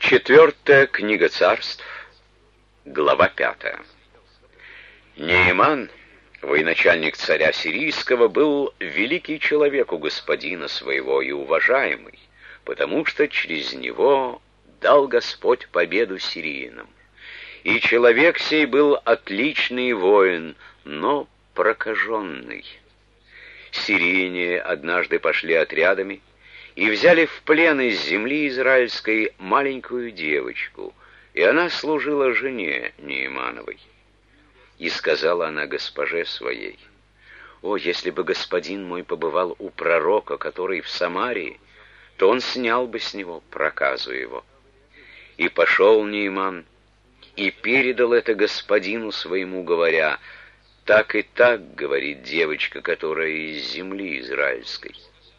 Четвертая книга Царств, глава 5. Нееман, военачальник царя сирийского, был великий человек у господина своего и уважаемый, потому что через него дал Господь победу сириянам. И человек сей был отличный воин, но прокаженный. Сирияне однажды пошли отрядами и взяли в плен из земли израильской маленькую девочку, и она служила жене Неемановой. И сказала она госпоже своей: «О, если бы господин мой побывал у пророка, который в Самарии, то он снял бы с него проказу его». И пошел Нееман и передал это господину своему, говоря: «Так и так говорит девочка, которая из земли израильской».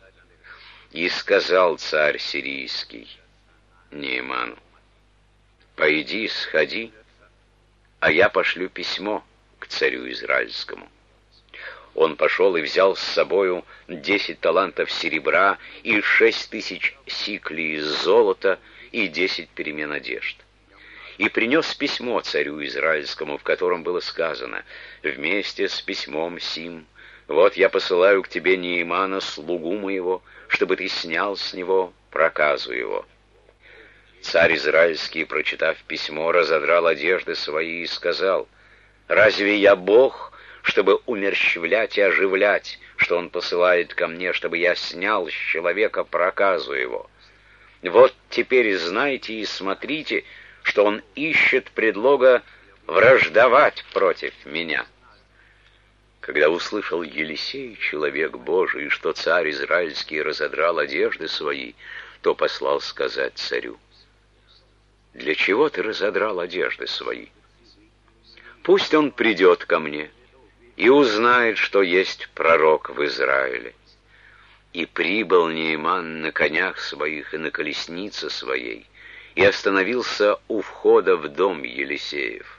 И сказал царь сирийский Нееману: «Пойди, сходи, а я пошлю письмо к царю израильскому». Он пошел и взял с собою 10 талантов серебра и 6000 сиклей золота и 10 перемен одежд. И принес письмо царю израильскому, в котором было сказано: «Вместе с письмом сим, вот я посылаю к тебе Неемана, слугу моего, чтобы ты снял с него проказу его». Царь израильский, прочитав письмо, разодрал одежды свои и сказал: «Разве я Бог, чтобы умерщвлять и оживлять, что он посылает ко мне, чтобы я снял с человека проказу его? Вот теперь знайте и смотрите, что он ищет предлога враждовать против меня». Когда услышал Елисей, человек Божий, что царь израильский разодрал одежды свои, то послал сказать царю: «Для чего ты разодрал одежды свои? Пусть он придет ко мне и узнает, что есть пророк в Израиле». И прибыл Нееман на конях своих и на колеснице своей, и остановился у входа в дом Елисеев.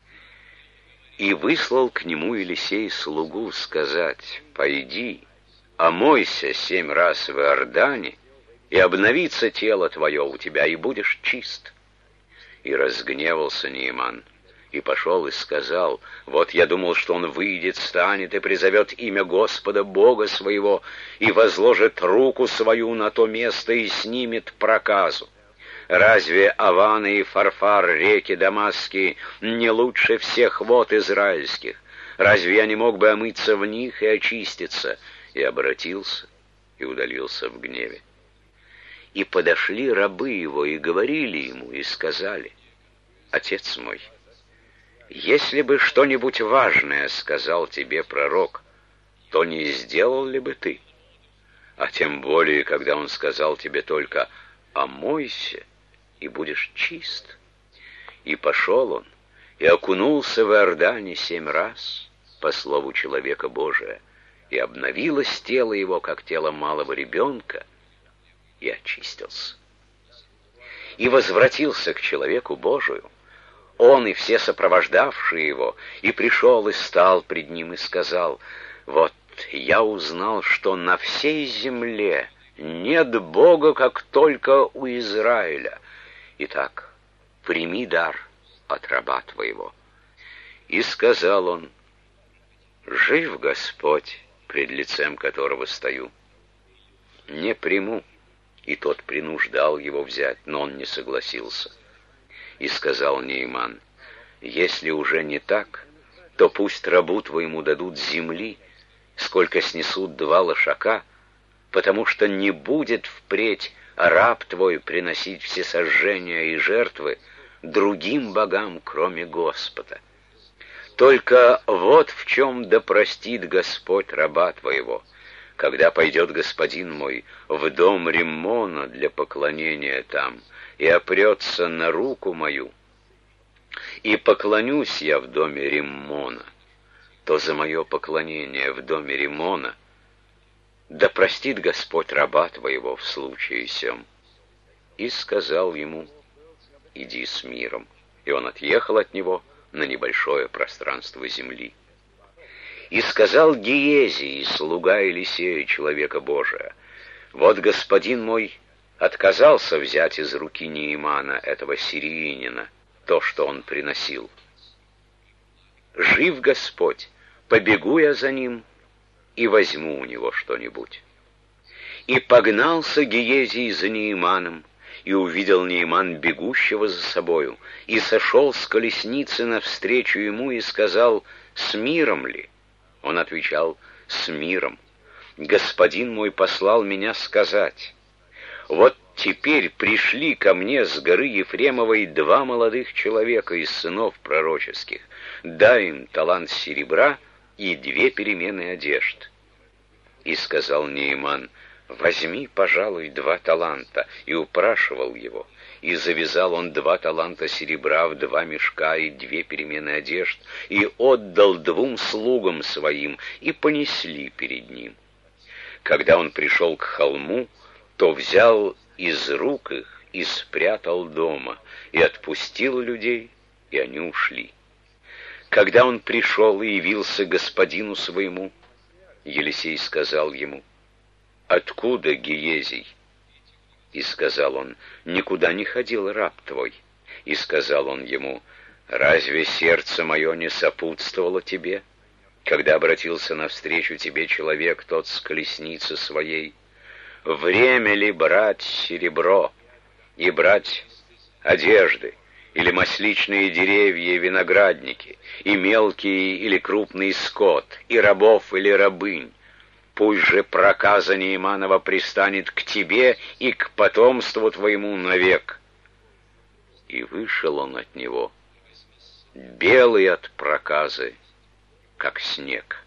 И выслал к нему Елисей слугу сказать: «Пойди, омойся 7 раз в Иордане, и обновится тело твое у тебя, и будешь чист». И разгневался Нееман, и пошел и сказал: «Вот я думал, что он выйдет, станет и призовет имя Господа Бога своего, и возложит руку свою на то место и снимет проказу. Разве Аваны и Фарфар, реки Дамасские, не лучше всех вод израильских? Разве я не мог бы омыться в них и очиститься?» И обратился, и удалился в гневе. И подошли рабы его, и говорили ему, и сказали: «Отец мой, если бы что-нибудь важное сказал тебе пророк, то не сделал ли бы ты? А тем более, когда он сказал тебе только: омойся, и будешь чист». И пошел он, и окунулся в Иордане 7 раз, по слову человека Божия, и обновилось тело его, как тело малого ребенка, и очистился. И возвратился к человеку Божию, он и все сопровождавшие его, и пришел и стал пред ним и сказал: «Вот я узнал, что на всей земле нет Бога, как только у Израиля. Итак, прими дар от раба твоего». И сказал он: «Жив Господь, пред лицем которого стою, не приму». И тот принуждал его взять, но он не согласился. И сказал Нееман: «Если уже не так, то пусть рабу твоему дадут земли, сколько снесут 2 лошака, потому что не будет впредь раб твой приносить всесожжения и жертвы другим богам, кроме Господа. Только вот в чем да простит Господь раба твоего, когда пойдет господин мой в дом Риммона для поклонения там, и опрется на руку мою, и поклонюсь я в доме Риммона, то за мое поклонение в доме Риммона да простит Господь раба твоего в случае сем». И сказал ему: «Иди с миром». И он отъехал от него на небольшое пространство земли. И сказал Гиезий, слуга Елисея, человека Божия: «Вот господин мой отказался взять из руки Наамана, этого сириянина, то, что он приносил. Жив Господь, побегу я за ним и возьму у него что-нибудь. И погнался Гиезий за Нааманом, и увидел Нааман бегущего за собою, и сошел с колесницы навстречу ему и сказал: «С миром ли?» Он отвечал: «С миром. Господин мой послал меня сказать: вот теперь пришли ко мне с горы Ефремовой 2 молодых человека из сынов пророческих, дай им талант серебра и 2 перемены одежд». И сказал Нааман: «Возьми, пожалуй, 2 таланта», и упрашивал его. И завязал он 2 таланта серебра в 2 мешка и 2 перемены одежд, и отдал 2 слугам своим, и понесли перед ним. Когда он пришел к холму, то взял из рук их и спрятал дома, и отпустил людей, и они ушли. Когда он пришел и явился господину своему, Елисей сказал ему: «Откуда Гиезий?» И сказал он: «Никуда не ходил раб твой». И сказал он ему: «Разве сердце мое не сопутствовало тебе, когда обратился навстречу тебе человек тот с колесницы своей? Время ли брать серебро и брать одежды, или масличные деревья и виноградники, и мелкий или крупный скот, и рабов или рабынь? Пусть же проказа Нааманова пристанет к тебе и к потомству твоему навек». И вышел он от него, белый от проказы, как снег.